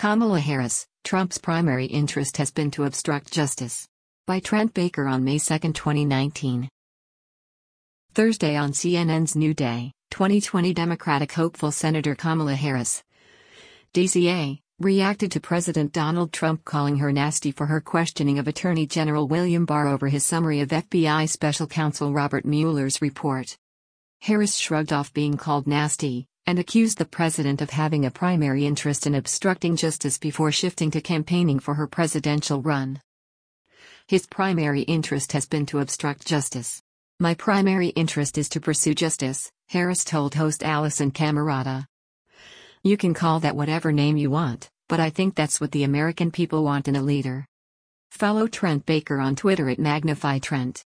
Kamala Harris, Trump's primary interest has been to obstruct justice. By Trent Baker on May 2, 2019. Thursday on CNN's New Day, 2020 Democratic hopeful Senator Kamala Harris, DCA, reacted to President Donald Trump calling her nasty for her questioning of Attorney General William Barr over his summary of FBI Special Counsel Robert Mueller's report. Harris shrugged off being called nasty, and accused the president of having a primary interest in obstructing justice before shifting to campaigning for her presidential run. His primary interest has been to obstruct justice. My primary interest is to pursue justice, Harris told host Alisyn Camerota. You can call that whatever name you want, but I think that's what the American people want in a leader. Follow Trent Baker on Twitter at MagnifyTrent.